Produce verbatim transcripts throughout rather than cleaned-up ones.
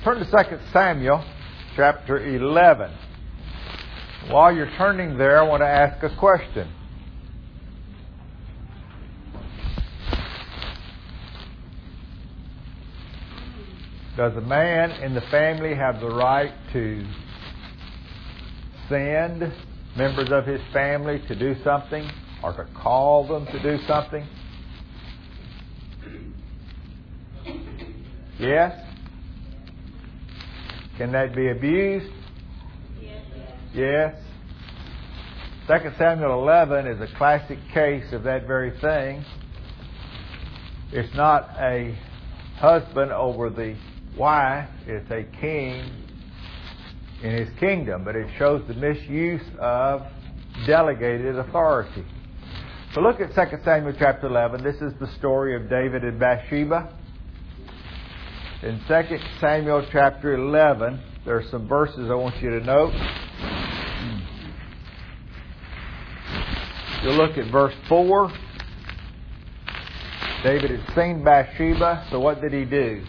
Turn to Second Samuel chapter eleven. While you're turning there, I want to ask a question. Does a man in the family have the right to send members of his family to do something or to call them to do something? Yes? Can that be abused? Yes. Yes. Second Samuel eleven is a classic case of that very thing. It's not a husband over the wife, it's a king in his kingdom, but it shows the misuse of delegated authority. So look at Second Samuel chapter eleven. This is the story of David and Bathsheba. In Second Samuel chapter eleven, there are some verses I want you to note. You'll look at verse four. David had seen Bathsheba, so what did he do?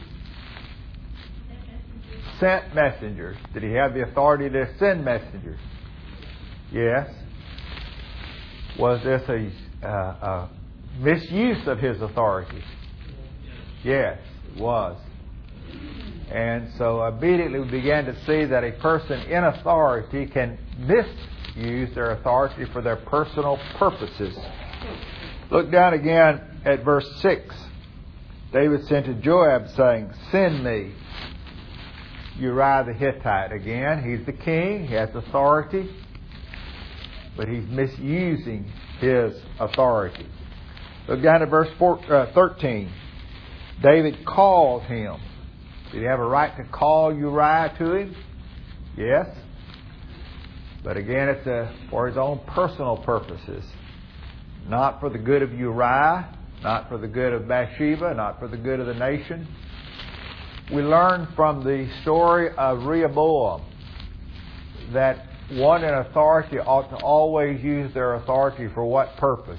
Sent messengers. Did he have the authority to send messengers? Yes. Was this a, uh, a misuse of his authority? Yes, it was. And so immediately we began to see that a person in authority can misuse their authority for their personal purposes. Look down again at verse six. David sent to Joab saying, "Send me Uriah the Hittite." Again, he's the king, he has authority, but he's misusing his authority. Look down at verse four, uh, thirteen. David called him. Did he have a right to call Uriah to him? Yes. But again, it's a, for his own personal purposes. Not for the good of Uriah, not for the good of Bathsheba, not for the good of the nation. We learn from the story of Rehoboam that one in authority ought to always use their authority for what purpose?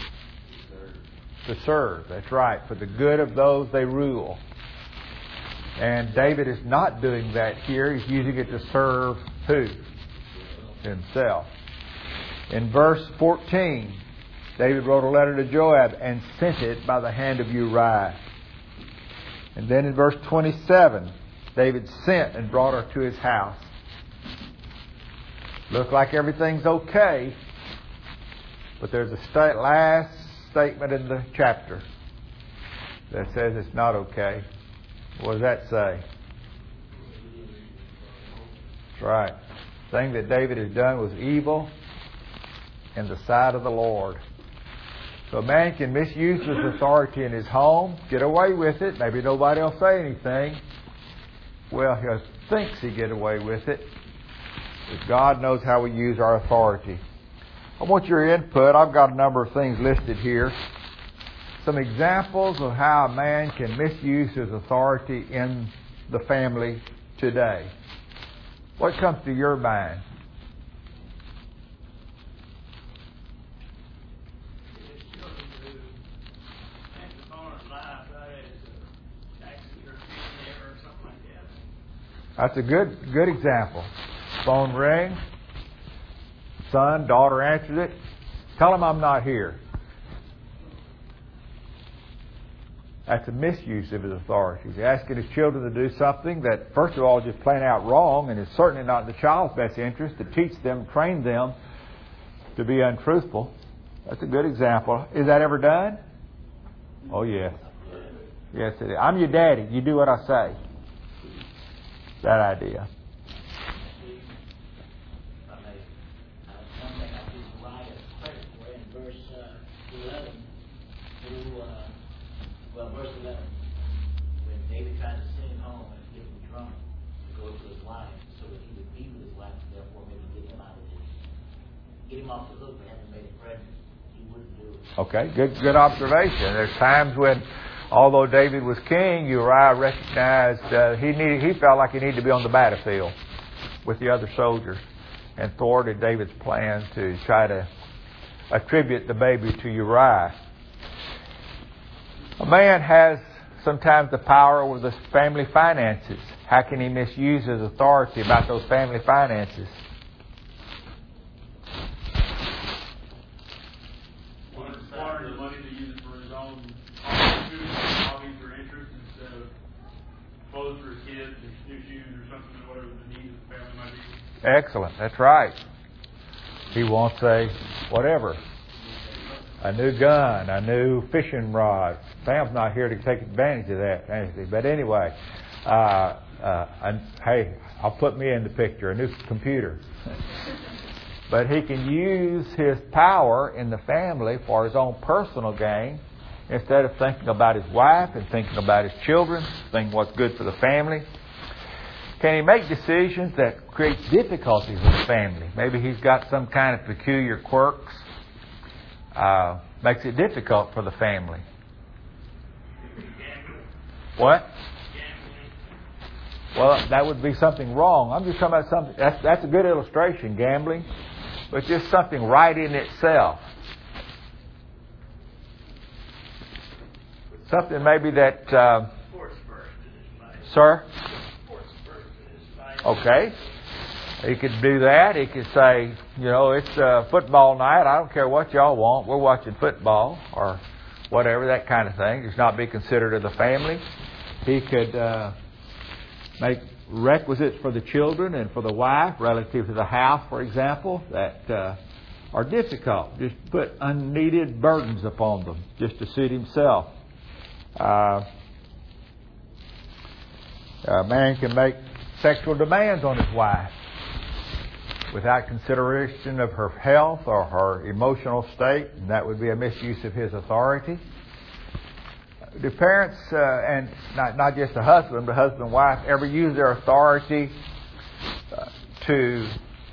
To serve. That's right. For the good of those they rule. And David is not doing that here. He's using it to serve who? Himself. In verse fourteen, David wrote a letter to Joab and sent it by the hand of Uriah. And then in verse twenty-seven, David sent and brought her to his house. Looks like everything's okay, but there's a sta- last statement in the chapter that says it's not okay. What does that say? That's right. The thing that David has done was evil in the sight of the Lord. So a man can misuse his authority in his home, get away with it. Maybe nobody will say anything. Well, he thinks he get away with it. But God knows how we use our authority. I want your input. I've got a number of things listed here. Some examples of how a man can misuse his authority in the family today. What comes to your mind? That's a good good example. Phone rings. Son, daughter answers it. Tell him I'm not here. That's a misuse of his authority. He's asking his children to do something that, first of all, is just plain out wrong, and is certainly not in the child's best interest to teach them, train them to be untruthful. That's a good example. Is that ever done? Oh, yes. Yes, it is. I'm your daddy. You do what I say. That idea. Well, verse eleven, when David tried to send him home and get him drunk to go to his wife so that he would be with his wife and therefore maybe get him out of this, get him off the hook for having made it pregnant, he wouldn't do it. Okay, good good observation. There's times when, although David was king, Uriah recognized uh, he needed, he felt like he needed to be on the battlefield with the other soldiers and thwarted David's plan to try to attribute the baby to Uriah. A man has sometimes the power over the family finances. How can he misuse his authority about those family finances? Squander the money to use it for his own hobbies or interests instead of clothes for his kids, or new shoes, or something, or whatever the needs of the family might be. Excellent. That's right. He wants a whatever. A new gun, a new fishing rod. Sam's not here to take advantage of that, Nancy. But anyway, uh, uh, and, hey, I'll put me in the picture, a new computer. But he can use his power in the family for his own personal gain instead of thinking about his wife and thinking about his children, thinking what's good for the family. Can he make decisions that create difficulties in the family? Maybe he's got some kind of peculiar quirks. Uh, makes it difficult for the family. What? Well, that would be something wrong. I'm just talking about something. That's, that's a good illustration, gambling. But just something right in itself. Something maybe that... Uh, sir? Okay. He could do that. He could say, you know, it's uh, football night. I don't care what y'all want. We're watching football or whatever, that kind of thing. It's not be considered of the family. He could uh, make requisites for the children and for the wife relative to the house, for example, that uh, are difficult. Just put unneeded burdens upon them just to suit himself. Uh, a man can make sexual demands on his wife without consideration of her health or her emotional state, and that would be a misuse of his authority. Do parents, uh, and not, not just the husband, but husband and wife, ever use their authority uh, to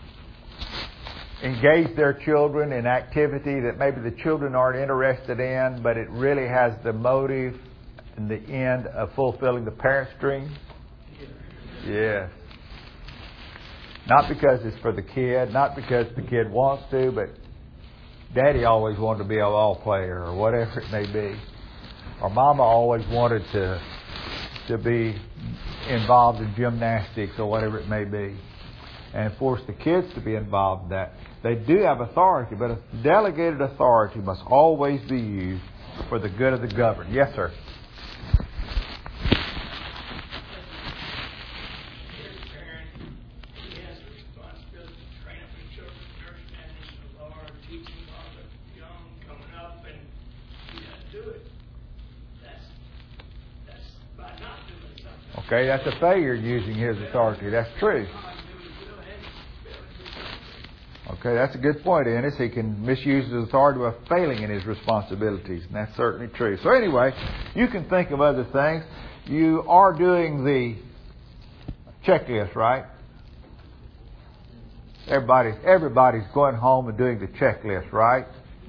engage their children in activity that maybe the children aren't interested in, but it really has the motive in the end of fulfilling the parent's dream? Yes. Not because it's for the kid, not because the kid wants to, but Daddy always wanted to be a ball player or whatever it may be. Or Mama always wanted to to be involved in gymnastics or whatever it may be. And force the kids to be involved in that. They do have authority, but a delegated authority must always be used for the good of the governed. Yes, sir. Okay, that's a failure using his authority. That's true. Okay, that's a good point, Ennis. He can misuse his authority by failing in his responsibilities, and that's certainly true. So anyway, you can think of other things. You are doing the checklist, right? Everybody, everybody's going home and doing the checklist, right?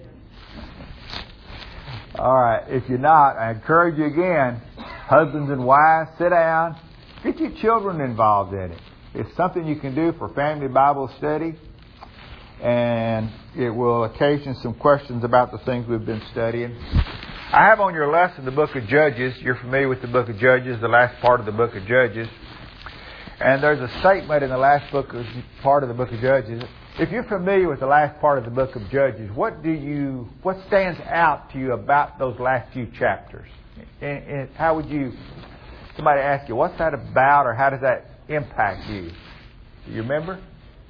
All right. If you're not, I encourage you again, husbands and wives, sit down. Get your children involved in it. It's something you can do for family Bible study, and it will occasion some questions about the things we've been studying. I have on your lesson the book of Judges. You're familiar with the book of Judges, the last part of the book of Judges. And there's a statement in the last book of, part of the book of Judges. If you're familiar with the last part of the book of Judges, what do you, what stands out to you about those last few chapters? And, and how would you, somebody ask you, what's that about, or how does that impact you? Do you remember?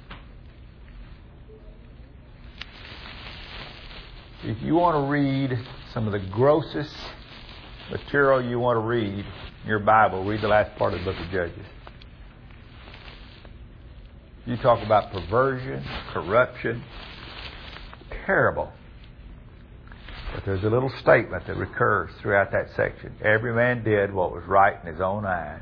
If you want to read some of the grossest material you want to read in your Bible, read the last part of the book of Judges. You talk about perversion, corruption, terrible. But there's a little statement that recurs throughout that section. Every man did what was right in his own eyes.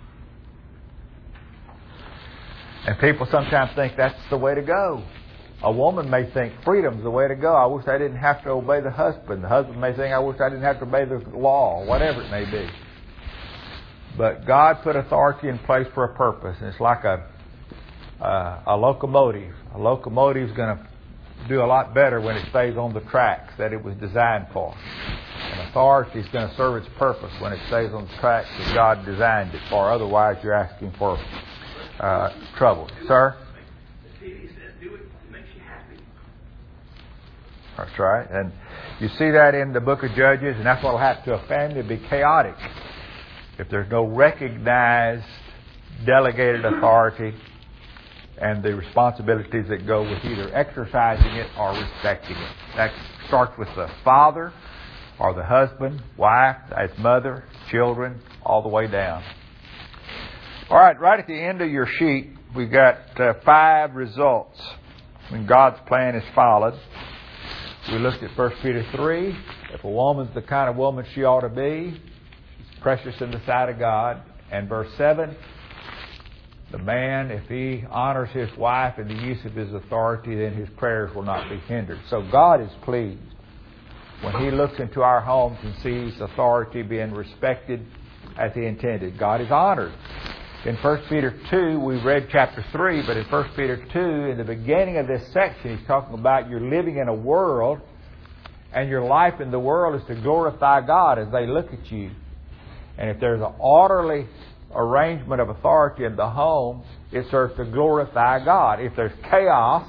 And people sometimes think that's the way to go. A woman may think freedom's the way to go. I wish I didn't have to obey the husband. The husband may think, I wish I didn't have to obey the law, whatever it may be. But God put authority in place for a purpose. And it's like a uh, a locomotive. A locomotive's going to do a lot better when it stays on the tracks that it was designed for. And authority is going to serve its purpose when it stays on the track that God designed it for. Otherwise, you're asking for uh, trouble. Sir? The T V says do it. It makes you happy. That's right. And you see that in the book of Judges, and that's what will happen to a family. It'll be chaotic if there's no recognized delegated authority and the responsibilities that go with either exercising it or respecting it. That starts with the father or the husband, wife, as mother, children, all the way down. All right, right at the end of your sheet, we got uh, five results when God's plan is followed. We looked at First Peter three. If a woman's the kind of woman she ought to be, she's precious in the sight of God. And verse seven, the man, if he honors his wife in the use of his authority, then his prayers will not be hindered. So God is pleased when He looks into our homes and sees authority being respected as He intended. God is honored. In First Peter two, we read chapter three, but in First Peter two, in the beginning of this section, he's talking about you're living in a world, and your life in the world is to glorify God as they look at you. And if there's an orderly arrangement of authority in the home, it serves to glorify God. If there's chaos,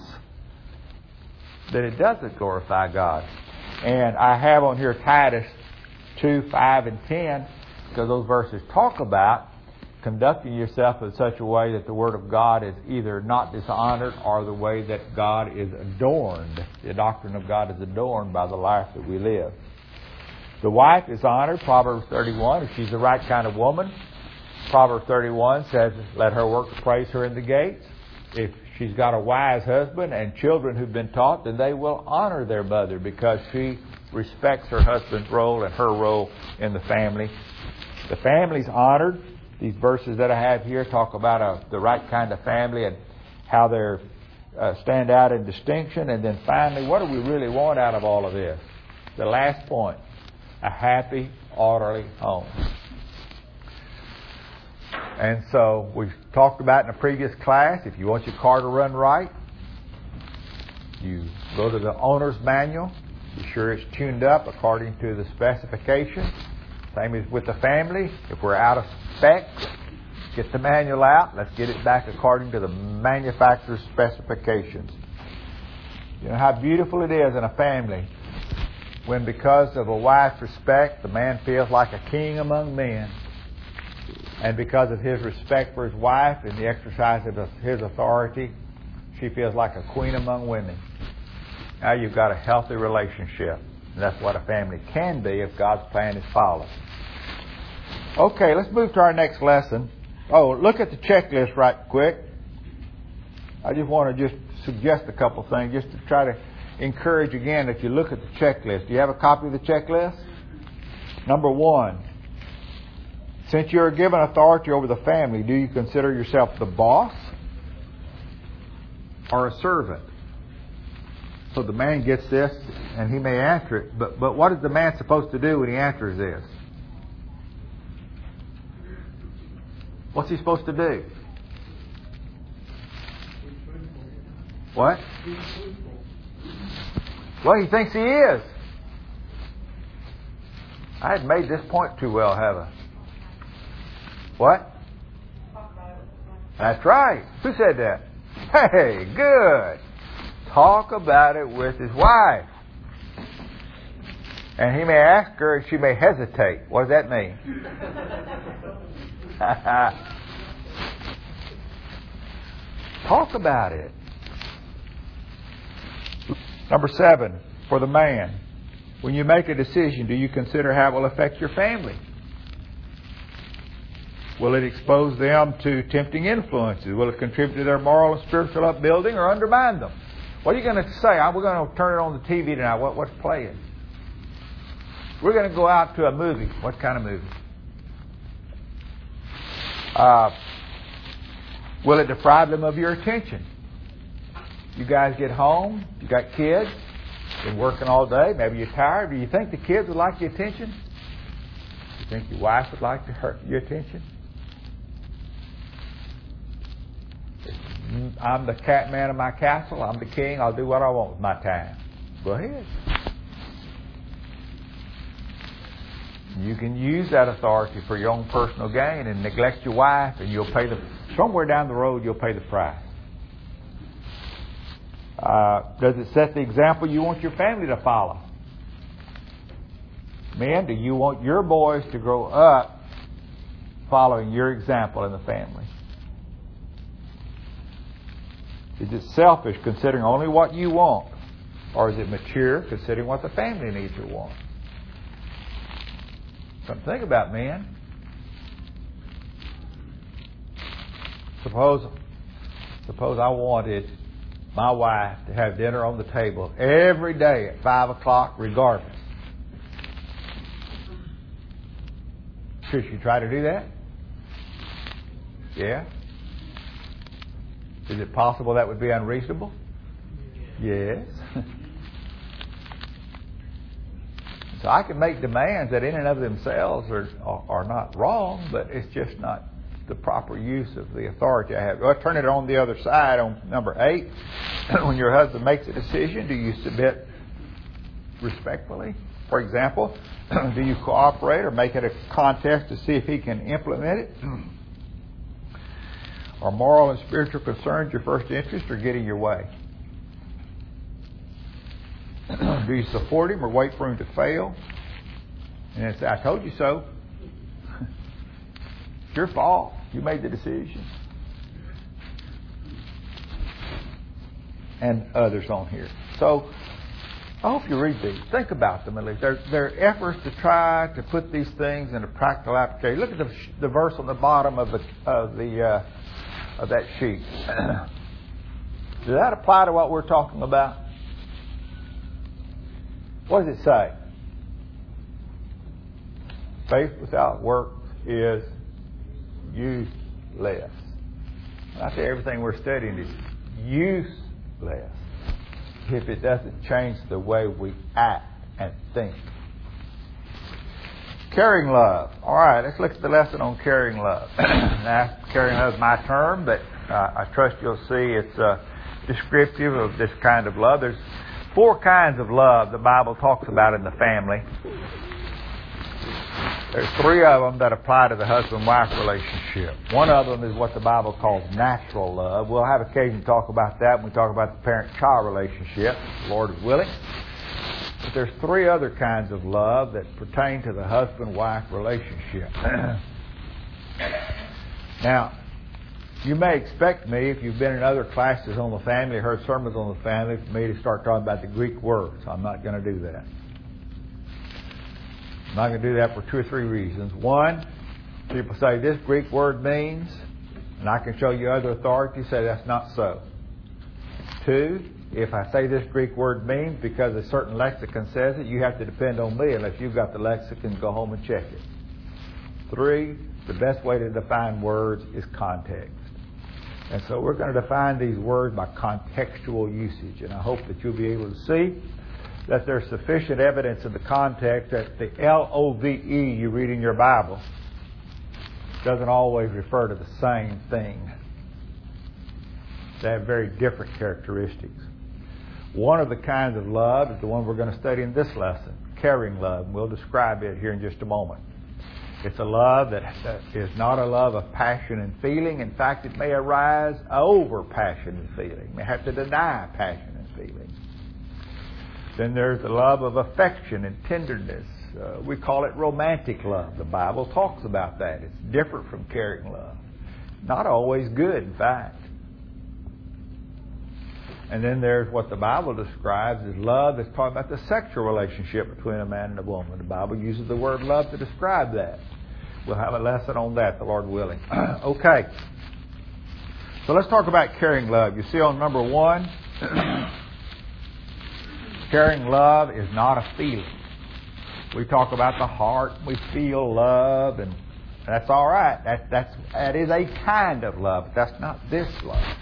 then it doesn't glorify God. And I have on here Titus two, five, and ten, because those verses talk about conducting yourself in such a way that the Word of God is either not dishonored or the way that God is adorned. The doctrine of God is adorned by the life that we live. The wife is honored, Proverbs thirty-one, if she's the right kind of woman. Proverbs thirty-one says, let her work to praise her in the gates. If she's got a wise husband and children who've been taught, then they will honor their mother because she respects her husband's role and her role in the family. The family's honored. These verses that I have here talk about a, the right kind of family and how they uh, stand out in distinction. And then finally, what do we really want out of all of this? The last point, a happy, orderly home. And so we've talked about in a previous class, if you want your car to run right, you go to the owner's manual, be sure it's tuned up according to the specifications. Same as with the family. If we're out of spec, get the manual out. Let's get it back according to the manufacturer's specifications. You know how beautiful it is in a family when, because of a wife's respect, the man feels like a king among men. And because of his respect for his wife and the exercise of his authority, she feels like a queen among women. Now you've got a healthy relationship. And that's what a family can be if God's plan is followed. Okay, let's move to our next lesson. Oh, look at the checklist right quick. I just want to just suggest a couple things just to try to encourage again that you look at the checklist. Do you have a copy of the checklist? Number one, since you're given authority over the family, do you consider yourself the boss or a servant? So the man gets this, and he may answer it. But but what is the man supposed to do when he answers this? What's he supposed to do? What? Well, he thinks he is. I hadn't made this point too well, have I? What? That's right. Who said that? Hey, good. Talk about it with his wife. And he may ask her and she may hesitate. What does that mean? Talk about it. Number seven, for the man. When you make a decision, do you consider how it will affect your family? Will it expose them to tempting influences? Will it contribute to their moral and spiritual upbuilding or undermine them? What are you going to say? We're going to turn it on the T V tonight. What, what's playing? We're going to go out to a movie. What kind of movie? Uh, will it deprive them of your attention? You guys get home. You got kids. Been working all day. Maybe you're tired. Do you think the kids would like your attention? Do you think your wife would like to hurt your attention? I'm the cat man of my castle. I'm the king. I'll do what I want with my time. Go ahead. You can use that authority for your own personal gain and neglect your wife, and you'll pay the somewhere down the road you'll pay the price. Uh, does it set the example you want your family to follow? Men, do you want your boys to grow up following your example in the family? Is it selfish, considering only what you want? Or is it mature, considering what the family needs or wants? Something to think about, men. Suppose, suppose I wanted my wife to have dinner on the table every day at five o'clock, regardless. Should she try to do that? Yeah. Is it possible that would be unreasonable? Yes. So I can make demands that in and of themselves are, are, are not wrong, but it's just not the proper use of the authority I have. Well, turn it on the other side on number eight. When your husband makes a decision, do you submit respectfully? For example, do you cooperate or make it a contest to see if he can implement it? Are moral and spiritual concerns your first interest or getting your way? Do you support him or wait for him to fail? And then say, I told you so. It's your fault. You made the decision. And others on here. So, I hope you read these. Think about them at least. They're, they're efforts to try to put these things into practical application. Look at the, the verse on the bottom of the of the uh, of that sheet. Does that apply to what we're talking about? What does it say? Faith without works is useless. I say everything we're studying is useless if it doesn't change the way we act and think. Caring love. All right, let's look at the lesson on caring love. Now, caring love is my term, but uh, I trust you'll see it's uh, descriptive of this kind of love. There's four kinds of love the Bible talks about in the family. There's three of them that apply to the husband-wife relationship. One of them is what the Bible calls natural love. We'll have occasion to talk about that when we talk about the parent-child relationship, Lord is willing. But there's three other kinds of love that pertain to the husband-wife relationship. Now, you may expect me, if you've been in other classes on the family, heard sermons on the family, for me to start talking about the Greek words. I'm not going to do that. I'm not going to do that for two or three reasons. One, people say this Greek word means, and I can show you other authorities say that's not so. Two, if I say this Greek word means because a certain lexicon says it, you have to depend on me unless you've got the lexicon, go home and check it. Three, the best way to define words is context. And so we're going to define these words by contextual usage. And I hope that you'll be able to see that there's sufficient evidence in the context that the L O V E you read in your Bible doesn't always refer to the same thing. They have very different characteristics. One of the kinds of love is the one we're going to study in this lesson, caring love. We'll describe it here in just a moment. It's a love that is not a love of passion and feeling. In fact, it may arise over passion and feeling. You may have to deny passion and feeling. Then there's the love of affection and tenderness. Uh, we call it romantic love. The Bible talks about that. It's different from caring love. Not always good, in fact. And then there's what the Bible describes as love that's talking about the sexual relationship between a man and a woman. The Bible uses the word love to describe that. We'll have a lesson on that, the Lord willing. Okay. So let's talk about caring love. You see on number one, caring love is not a feeling. We talk about the heart, we feel love, and that's all right. That, that's, that is a kind of love, but that's not this love.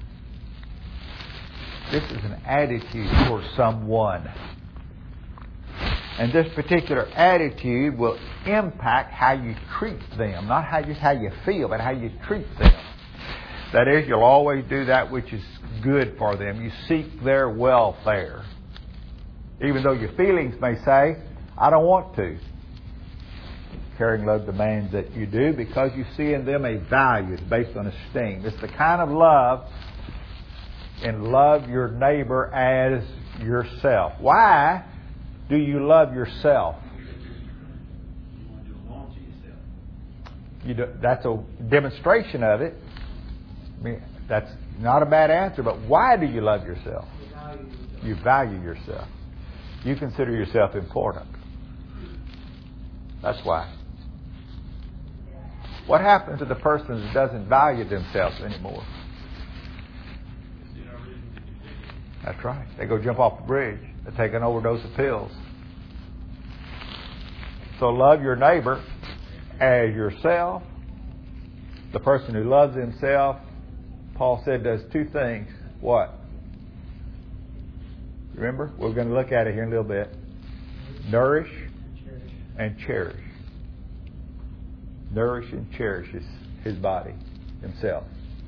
This is an attitude towards someone. And this particular attitude will impact how you treat them. Not how just how you feel, but how you treat them. That is, you'll always do that which is good for them. You seek their welfare. Even though your feelings may say, I don't want to. caring love demands that you do because you see in them a value. It's based on esteem. It's the kind of love and love your neighbor as yourself. Why do you love yourself? You want to belong to yourself. You do, that's a demonstration of it. I mean, that's not a bad answer, but why do you love yourself? You value yourself. You consider yourself important. That's why. What happens to the person that doesn't value themselves anymore? That's right. They go jump off the bridge. They take an overdose of pills. So love your neighbor as yourself. The person who loves himself, Paul said, does two things. What? Remember? We're going to look at it here in a little bit. Nourish and cherish. Nourish and cherish his, his body, himself.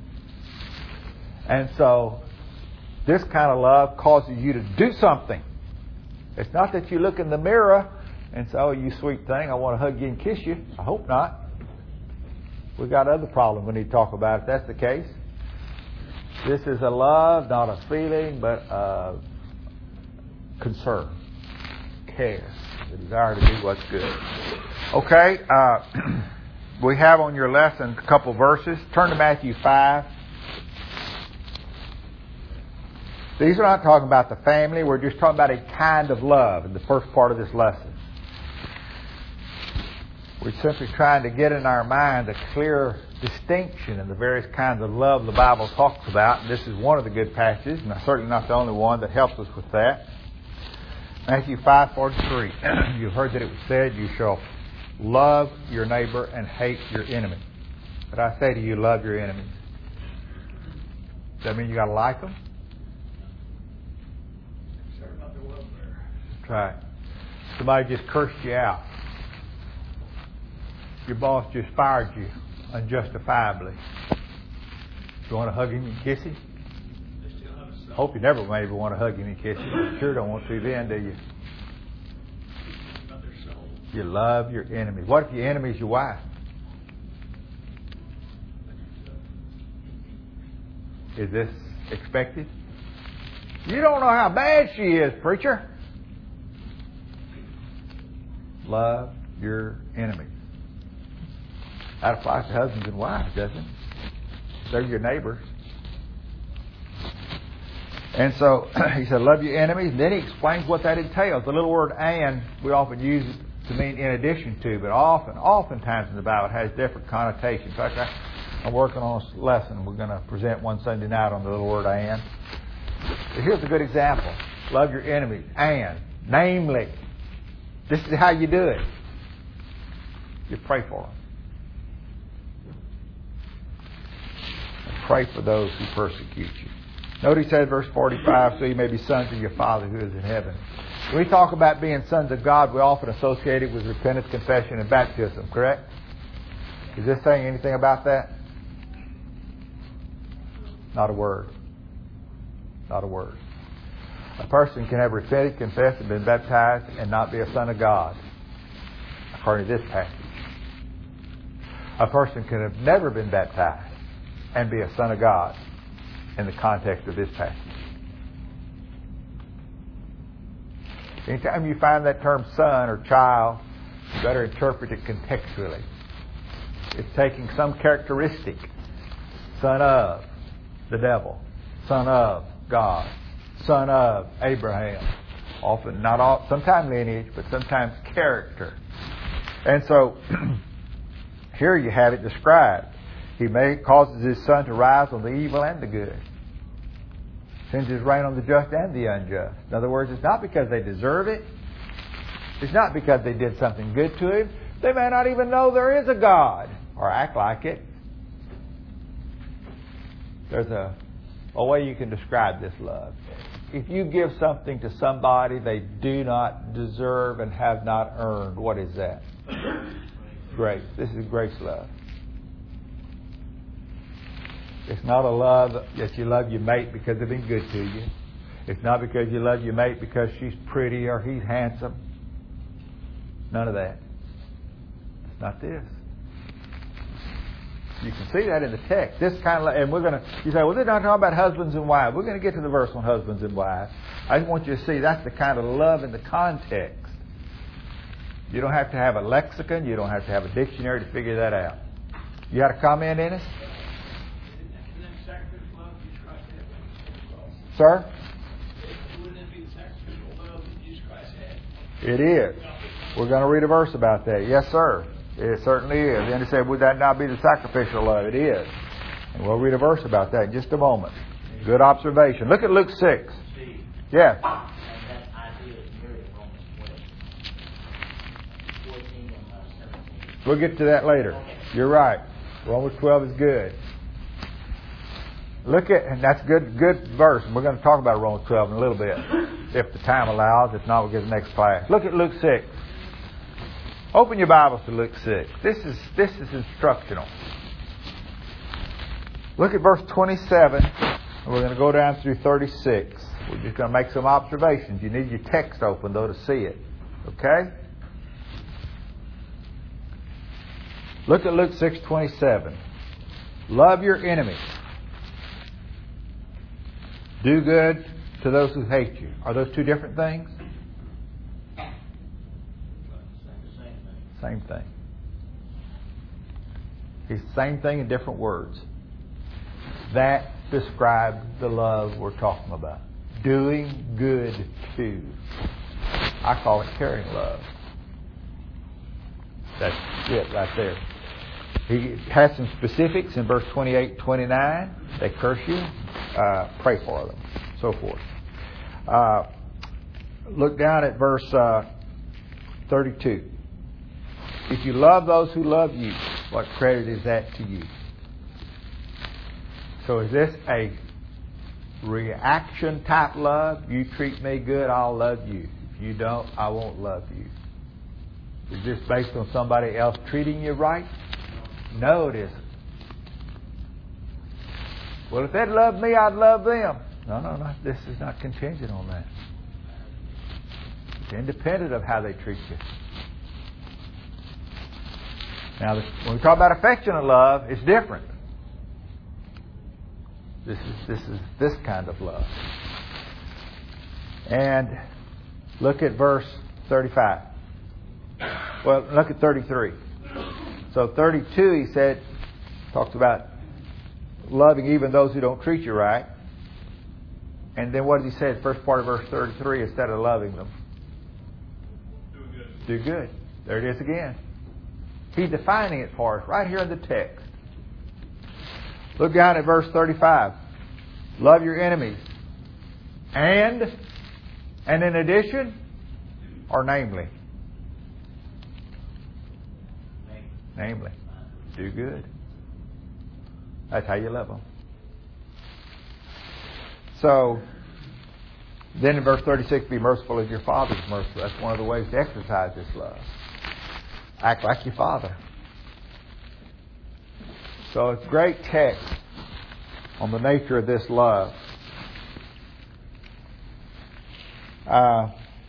And so, this kind of love causes you to do something. It's not that you look in the mirror and say, oh, you sweet thing, I want to hug you and kiss you. I hope not. We've got other problems we need to talk about if that's the case. This is a love, not a feeling, but a concern, care, the desire to do what's good. Okay, uh, we have on your lesson a couple verses. Turn to Matthew five. These are not talking about the family. We're just talking about a kind of love in the first part of this lesson. We're simply trying to get in our mind a clear distinction in the various kinds of love the Bible talks about. And this is one of the good passages, and certainly not the only one that helps us with that. Matthew five forty-three. You've heard that it was said, you shall love your neighbor and hate your enemy. But I say to you, love your enemies. Does that mean you got to like them? That's right. Somebody just cursed you out. Your boss just fired you unjustifiably. You want to hug him and kiss him? Hope you never maybe want to hug him and kiss him. You sure don't want to then, do you? You love your enemy. What if your enemy is your wife? Is this expected? You don't know how bad she is, preacher. Love your enemies. That applies to husbands and wives, doesn't it? They're your neighbors. And so he said, love your enemies. And then he explains what that entails. The little word and, we often use it to mean in addition to, but often, oftentimes in the Bible it has different connotations. In fact, I, I'm working on a lesson. We're going to present one Sunday night on the little word and. But here's a good example. Love your enemies. And, namely, this is how you do it. You pray for them. And pray for those who persecute you. Notice he said, verse forty-five, so you may be sons of your Father who is in heaven. When we talk about being sons of God, we often associate it with repentance, confession, and baptism, correct? Is this saying anything about that? Not a word. Not a word. A person can have repented, confessed, and been baptized and not be a son of God, according to this passage. A person can have never been baptized and be a son of God in the context of this passage. Anytime you find that term son or child, you better interpret it contextually. It's taking some characteristic. Son of the devil. Son of God. Son of Abraham. Often, not all, sometimes lineage, but sometimes character. And so, here you have it described. He may causes his sun to rise on the evil and the good. Sends his rain on the just and the unjust. In other words, it's not because they deserve it. It's not because they did something good to him. They may not even know there is a God or act like it. There's a, a way you can describe this love. If you give something to somebody they do not deserve and have not earned, what is that? Grace. This is grace love. It's not a love that you love your mate because they've been good to you. It's not because you love your mate because she's pretty or he's handsome. None of that. It's not this. You can see that in the text. This kind of, and we're going to, you say, well, they're not talking about husbands and wives. We're going to get to the verse on husbands and wives. I just want you to see that's the kind of love in the context. You don't have to have a lexicon. You don't have to have a dictionary to figure that out. You got a comment, Ennis? Sir? Wouldn't that be the sacrificial love that Jesus Christ had? It is. We're going to read a verse about that. Yes, sir. It certainly is. Then he said, would that not be the sacrificial love? It is. And we'll read a verse about that in just a moment. Good observation. Look at Luke six. Yeah. And that idea is mirrored in Romans twelve. fourteen and uh, seventeen. We'll get to that later. You're right. Romans twelve is good. Look at, and that's good, good verse. And we're going to talk about Romans twelve in a little bit, if the time allows. If not, we'll get to the next class. Look at Luke six. Open your Bibles to Luke six. This is this is instructional. Look at verse twenty-seven, and we're going to go down through thirty-six. We're just going to make some observations. You need your text open, though, to see it. Okay? Look at Luke six twenty-seven. Love your enemies. Do good to those who hate you. Are those two different things? Same thing. It's the same thing in different words. That describes the love we're talking about. Doing good to. I call it caring love. That's it right there. He has some specifics in verse twenty-eight, twenty-nine. They curse you. Uh, pray for them. So forth. Uh, look down at verse uh, thirty-two. If you love those who love you, what credit is that to you? So is this a reaction type love? You treat me good, I'll love you. If you don't, I won't love you. Is this based on somebody else treating you right? No, it isn't. Well, if they'd love me, I'd love them. No, no, no. This is not contingent on that. It's independent of how they treat you. Now, when we talk about affectionate love, it's different. This is this is this kind of love. And look at verse thirty-five. Well, look at thirty-three. So thirty-two, he said, talks about loving even those who don't treat you right. And then what does he say? The first part of verse thirty-three, instead of loving them, Do good. do good. There it is again. He's defining it for us right here in the text. Look down at verse thirty-five. Love your enemies. And, and in addition, or namely? Namely, do good. That's how you love them. So, then in verse thirty-six, be merciful as your Father is merciful. That's one of the ways to exercise this love. Act like your Father. So it's great text on the nature of this love. Uh,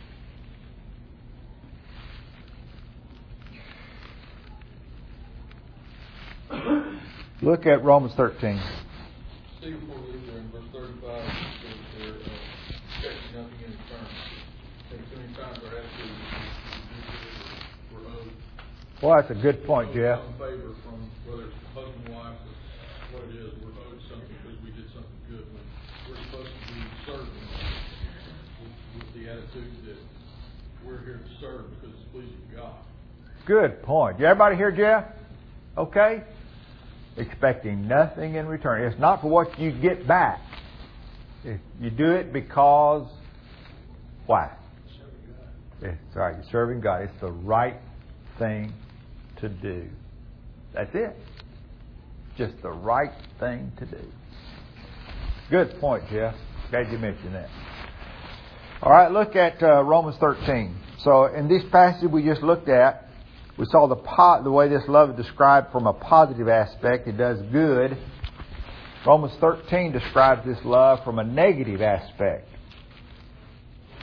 look at Romans thirteen. Steve, before we leave there, in verse thirty-five, it says there, uh, expecting nothing in return. I think too many times our attitude is we're owed. Well, that's a good point, Jeff. Some favor from whether it's husband, wife, or what it is, we're owed something because we did something good. When we're supposed to be serving with, with the attitude that we're here to serve because it's pleasing to God. Good point. Everybody hear Jeff? Okay? Expecting nothing in return. It's not for what you get back. You do it because why? It's right. You're serving God. It's the right thing to do. That's it. Just the right thing to do. Good point, Jeff. Glad you mentioned that. All right, look at uh, Romans thirteen. So in this passage we just looked at, we saw the po- the way this love is described from a positive aspect. It does good. Romans thirteen describes this love from a negative aspect.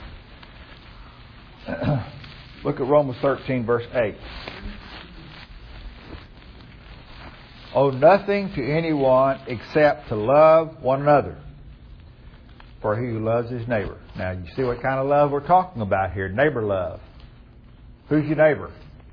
Look at Romans thirteen, verse eight. Owe nothing to anyone except to love one another. For he who loves his neighbor. Now, you see what kind of love we're talking about here. Neighbor love. Who's your neighbor?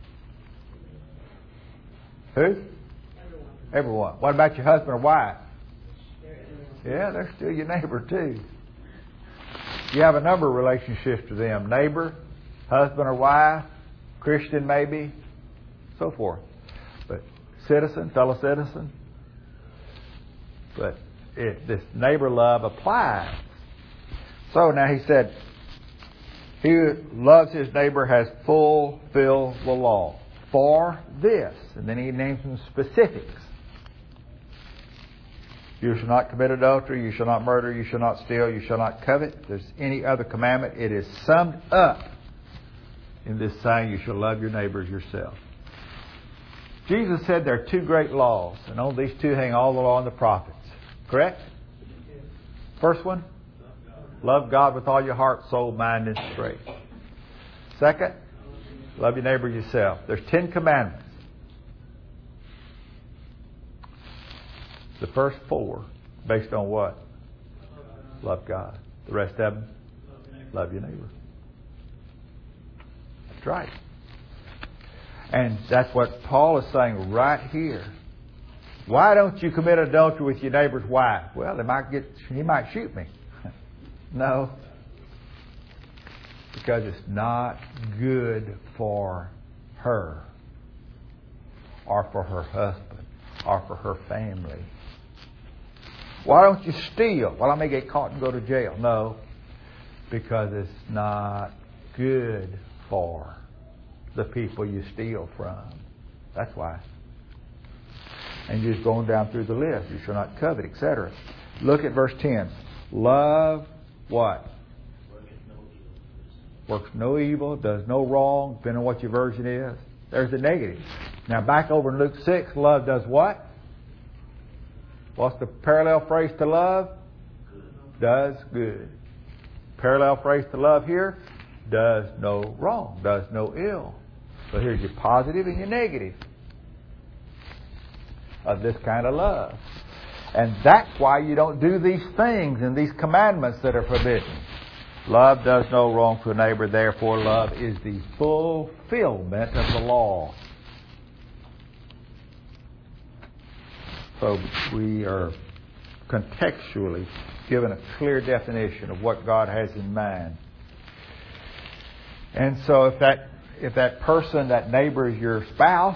Who? Everyone. Everyone. What about your husband or wife? Yeah, they're still your neighbor too. You have a number of relationships to them. Neighbor, husband or wife, Christian maybe, so forth. But citizen, fellow citizen. But it, this neighbor love applies. So now he said, he who loves his neighbor has fulfilled the law. For this, and then he names some specifics. You shall not commit adultery, you shall not murder, you shall not steal, you shall not covet. If there's any other commandment, it is summed up in this saying, you shall love your neighbor as yourself. Jesus said there are two great laws, and on these two hang all the law and the prophets. Correct? First one, love God with all your heart, soul, mind, and strength. Second, love your neighbor yourself. There's ten commandments. The first four, based on what? Love God. The rest of them, love your neighbor. That's right. And that's what Paul is saying right here. Why don't you commit adultery with your neighbor's wife? Well, they might get, he might shoot me. No. Because it's not good for her, or for her husband, or for her family. Why don't you steal? Well, I may get caught and go to jail. No, because it's not good for the people you steal from. That's why. And you're just going down through the list. You shall not covet, et cetera. Look at verse ten. Love what? Works no evil, does no wrong, depending on what your version is. There's the negative. Now back over in Luke six, love does what? What's the parallel phrase to love? Does good. Parallel phrase to love here? Does no wrong, does no ill. So here's your positive and your negative of this kind of love. And that's why you don't do these things and these commandments that are forbidden. Love does no wrong to a neighbor, therefore love is the fulfillment of the law. So we are contextually given a clear definition of what God has in mind. And so if that if that person, that neighbor is your spouse,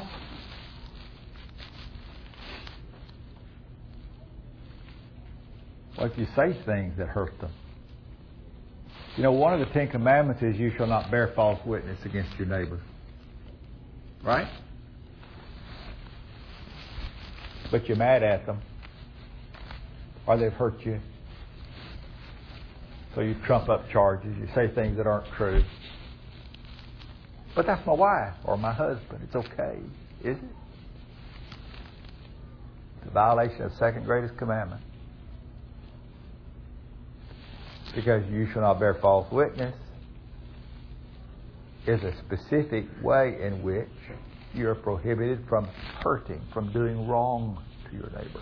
what if you say things that hurt them? You know, one of the Ten Commandments is you shall not bear false witness against your neighbor. Right? But you're mad at them. Or they've hurt you. So you trump up charges. You say things that aren't true. But that's my wife or my husband. It's okay. Is it? It's a violation of the second greatest commandment. Because you shall not bear false witness is a specific way in which you're prohibited from hurting, from doing wrong to your neighbor.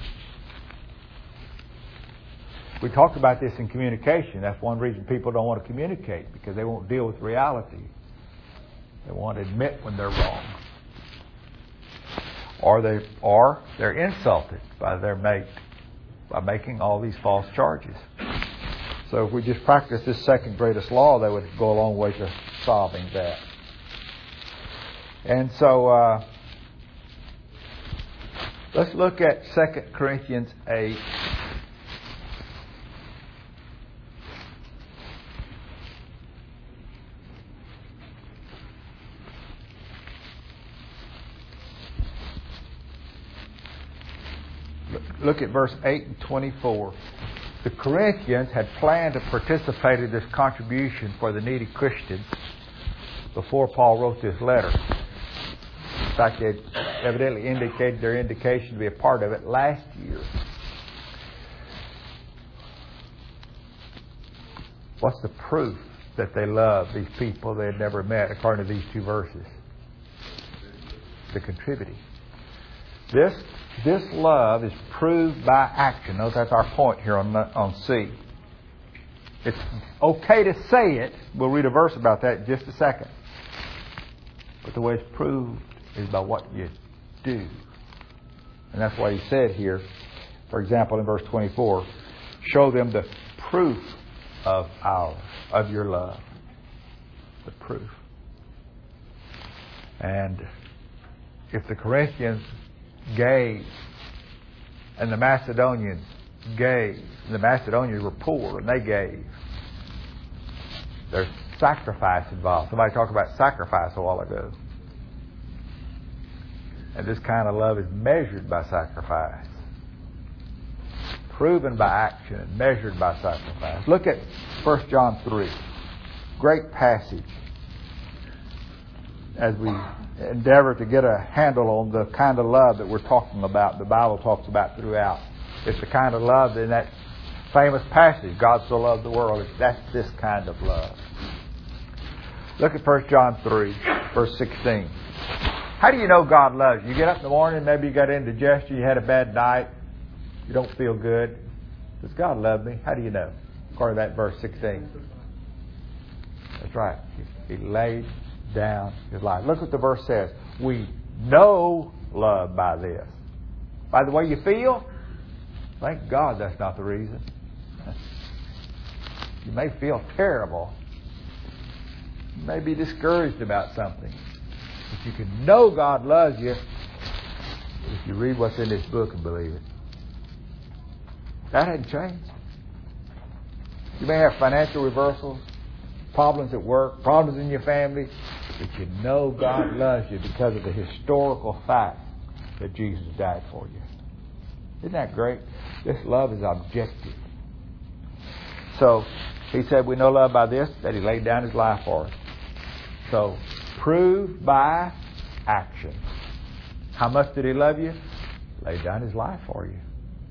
We talked about this in communication. That's one reason people don't want to communicate, because they won't deal with reality. They won't admit when they're wrong. Or they or they're insulted by their mate by making all these false charges. So if we just practice this second greatest law, that would go a long way to solving that. And so uh, let's look at Second Corinthians eight. Look at verse eight and twenty-four. The Corinthians had planned to participate in this contribution for the needy Christians before Paul wrote this letter. In fact, they evidently indicated their indication to be a part of it last year. What's the proof that they love these people they had never met, according to these two verses? The contributing. This this love is proved by action. Notice that's our point here on on C. It's okay to say it. We'll read a verse about that in just a second. But the way it's proved is by what you do. And that's why he said here, for example, in verse twenty-four, show them the proof of our, of your love. The proof. And if the Corinthians gave and the Macedonians gave, and the Macedonians were poor and they gave, there's sacrifice involved. Somebody talked about sacrifice a while ago. And this kind of love is measured by sacrifice. Proven by action and measured by sacrifice. Look at First John three. Great passage as we endeavor to get a handle on the kind of love that we're talking about, the Bible talks about throughout. It's the kind of love in that famous passage, God so loved the world. That's this kind of love. Look at First John three, verse sixteen. How do you know God loves you? You get up in the morning, maybe you got indigestion, you had a bad night, you don't feel good. Does God love me? How do you know? According to that verse sixteen. That's right. He laid down His life. Look what the verse says. We know love by this. By the way you feel? Thank God that's not the reason. You may feel terrible. You may be discouraged about something. But you can know God loves you if you read what's in this book and believe it. That hadn't changed. You may have financial reversals, problems at work, problems in your family, but you know God loves you because of the historical fact that Jesus died for you. Isn't that great? This love is objective. So, he said we know love by this, that He laid down His life for us. So, proved by action. How much did He love you? Laid down His life for you.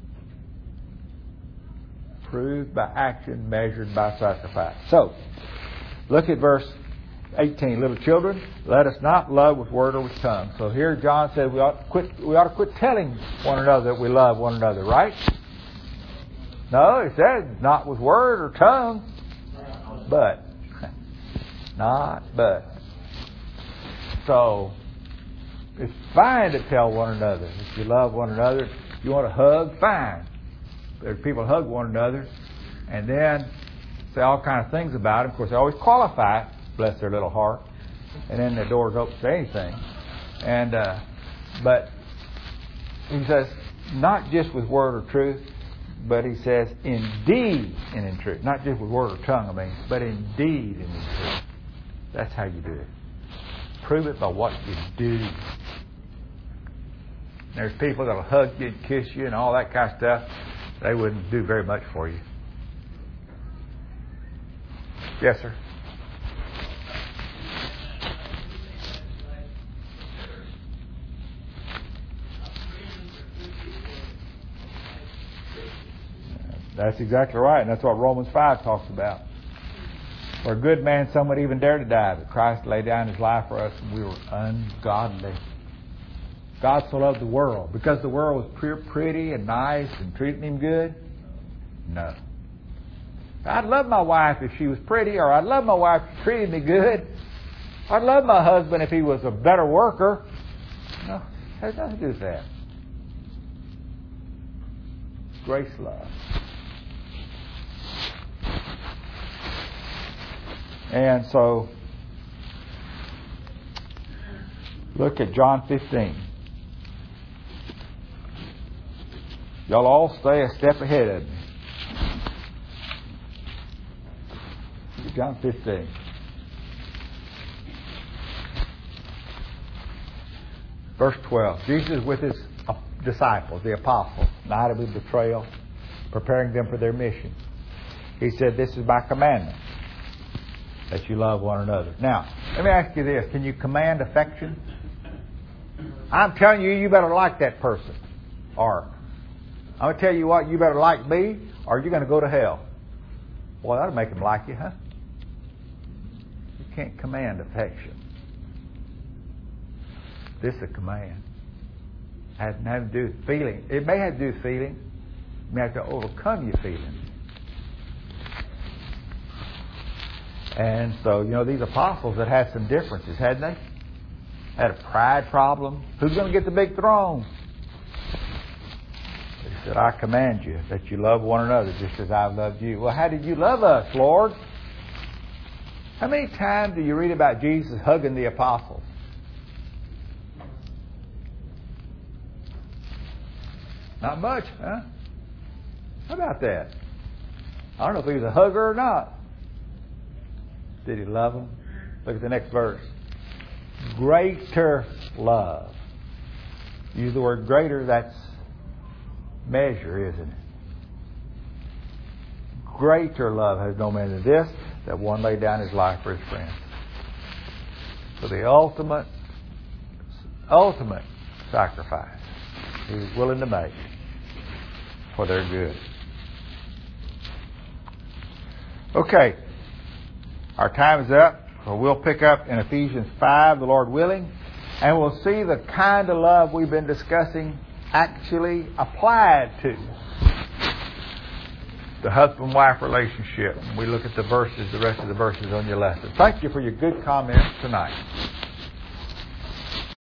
Proved by action, measured by sacrifice. So, look at verse eighteen. Little children, let us not love with word or with tongue. So here John said we ought to quit, we ought to quit telling one another that we love one another, right? No, he said not with word or tongue, but. Not but. So, it's fine to tell one another if you love one another. If you want to hug, fine. There's people hug one another and then say all kinds of things about them. Of course, they always qualify it, bless their little heart, and then the door's open to anything. And uh, but he says not just with word or truth, but he says in deed and in truth. Not just with word or tongue, I mean, but in deed and in truth. That's how you do it. Prove it by what you do. There's people that'll hug you and kiss you and all that kind of stuff. They wouldn't do very much for you. Yes, sir. That's exactly right, and that's what Romans five talks about. For a good man, some would even dare to die, but Christ laid down His life for us, and we were ungodly. God so loved the world because the world was pure, pretty and nice and treating Him good? No. I'd love my wife if she was pretty, or I'd love my wife if she treated me good. I'd love my husband if he was a better worker. No, it has nothing to do with that. Grace love. And so, look at John fifteen. Y'all all stay a step ahead of me. John fifteen. Verse twelve. Jesus with His disciples, the apostles, night of His betrayal, preparing them for their mission. He said, this is my commandment, that you love one another. Now, let me ask you this. Can you command affection? I'm telling you, you better like that person. Or, I'm going to tell you what, you better like me, or you're going to go to hell. Boy, that'll make them like you, huh? You can't command affection. This is a command. Hasn't had to do with feeling. It may have to do with feeling. You may have to overcome your feelings. And so, you know, these apostles that had some differences, hadn't they? Had a pride problem. Who's going to get the big throne? He said, I command you that you love one another just as I've loved you. Well, how did you love us, Lord? How many times do you read about Jesus hugging the apostles? Not much, huh? How about that? I don't know if he was a hugger or not. Did he love them? Look at the next verse. Greater love. Use the word greater, that's measure, isn't it? Greater love has no man than this, that one laid down his life for his friends. For the ultimate, ultimate sacrifice he was willing to make for their good. Okay. Our time is up. So we'll pick up in Ephesians five, the Lord willing, and we'll see the kind of love we've been discussing actually applied to the husband-wife relationship. We look at the verses, the rest of the verses on your lesson. Thank you for your good comments tonight.